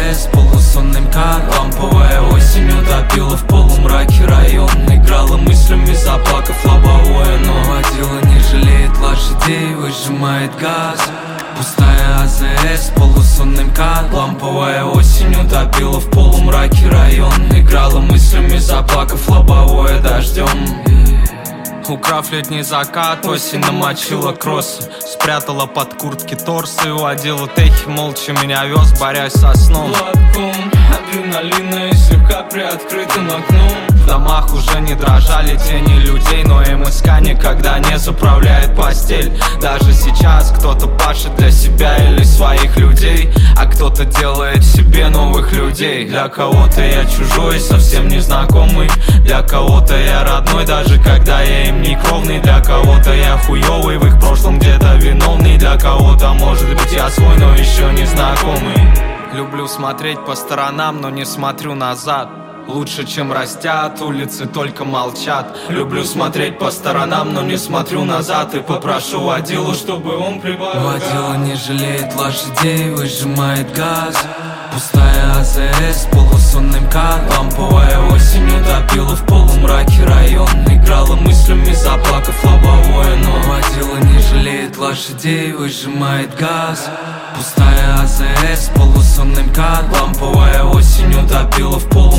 АЗС, полусонный МКАД. Ламповая осень утопила в полумраке район. Играла мыслями, заплакав лобовое, но водила не жалеет лошадей, выжимает газ. Пустая АЗС, полусонный МКАД. Ламповая осень утопила в полумраке район. Играла мыслями, заплакав лобовое дождем. Украв летний закат, осень намочила кроссы. Спрятала под куртки торсы, уводила техи, молча меня вез, борясь со сном. Лотком адреналина и слегка приоткрытым окном. В домах уже не дрожали тени людей, но МСК никогда не заправляет постель. Даже сейчас кто-то пашет для себя или своих людей, а кто-то делает себе новых людей. Для кого-то я чужой, совсем незнакомый. Для кого-то я родной, даже когда я им не кровный. Для кого-то я хуёвый, в их прошлом где-то виновный. Для кого-то, может быть, я свой, но еще не знакомый. Люблю смотреть по сторонам, но не смотрю назад. Лучше, чем растят, улицы только молчат. Люблю смотреть по сторонам, но не смотрю назад. И попрошу водилу, чтобы он прибавил. Водила не жалеет лошадей, выжимает газ. Пустая АЗС, полусонный МКАД. Ламповая осень утопила в полумраке район. Играла мыслями, заплакав лобовое, но водила не жалеет лошадей, выжимает газ. Пустая АЗС, полусонный МКАД. Ламповая осень утопила в полумраке